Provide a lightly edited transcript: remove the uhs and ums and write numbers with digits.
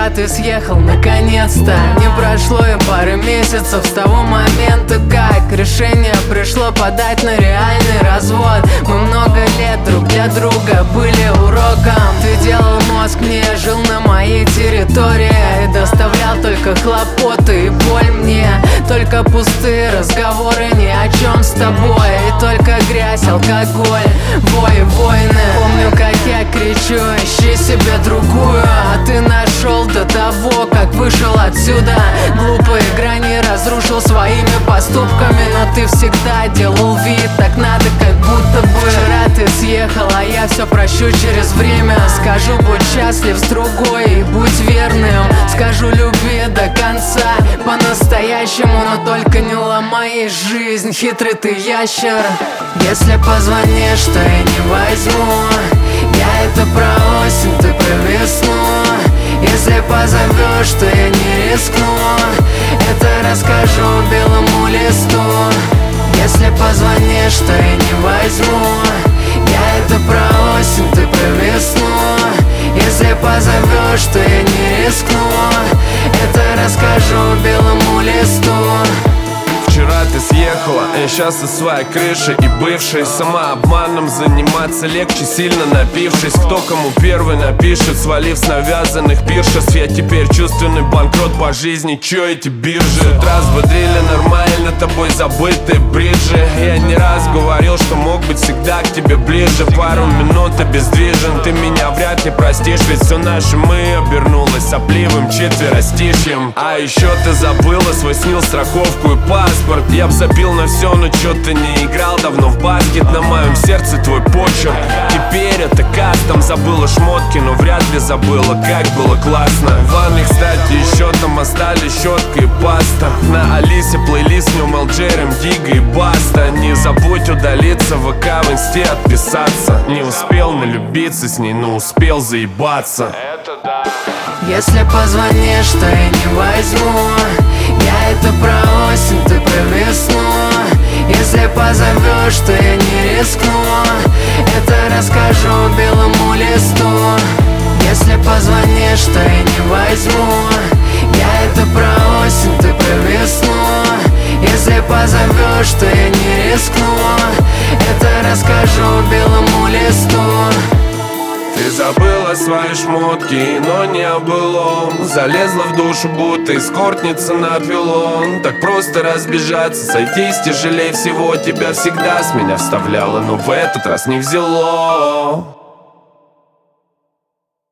Вчера ты съехал наконец-то. Не прошло и пары месяцев с того момента, как решение пришло подать на реальный развод. Мы много лет друг для друга были уроком. Ты делал мозг мне, жил на моей территории и доставлял только хлопоты и боль мне. Только пустые разговоры ни о чем с тобой, и только грязь, алкоголь, бой и войны. Помню, как я кричу: ищи себе другую, а ты нашел до того, как вышел отсюда. Глупые грани разрушил своими поступками, но ты всегда делал вид, так надо, как будто бы. Вчера ты съехал, а я все прощу через время. Скажу, будь счастлив с другой и будь верным. Скажу, люби до конца по-настоящему, но только не ломай жизнь, хитрый ты ящер. Если позвонишь, то я не возьму. Я это про осень, ты про весну. Если позовешь, то я не рискну. Это расскажу белому листу. Если позвонишь, то я не возьму. Я это про осень, ты про весну. Если позовешь, то я не рискну. Это расскажу белому листу. Вчера ты съехала, я сейчас со своей крыши и бывшей. Самообманом заниматься легче, сильно напившись. Кто кому первый напишет, свалив с навязанных пиршеств. Я теперь чувственный банкрот по жизни, чё эти биржи? С утра взбодрили нормально тобой забытые бриджи. Я не раз говорил, что мог быть всегда к тебе ближе. Пару минут обездвижен, ты меня вряд ли простишь. Ведь все наше мы обернулось сопливым четверостишьем. А еще ты забыла свой снил, страховку и паспорт. Я б забил на все, но чё ты не играл давно в баскет. На моем сердце твой почерк. Теперь это кастом. Забыла шмотки, но вряд ли забыла, как было классно. В ванной, кстати, еще там остались щетка и паста. На Алисе плейлист в нем Джерем, Дига и Баста. Не забудь удалиться в ВК, в инсте отписаться. Не успел налюбиться с ней, но успел заебаться. Если позвонишь, то я не возьму. Я это про осень, ты про весну. Если позовешь, то я не рискну. Это расскажу белому листу. Если позвонишь, то я не возьму. Я это про осень, ты про весну. Если позовешь, то я не рискну. Это расскажу белому листу. Ты забыла свои шмотки, но не о былом. Залезла в душу, будто эскортница на пилон. Так просто разбежаться, сойтись тяжелее всего. Тебя всегда с меня вставляло, но в этот раз не взяло.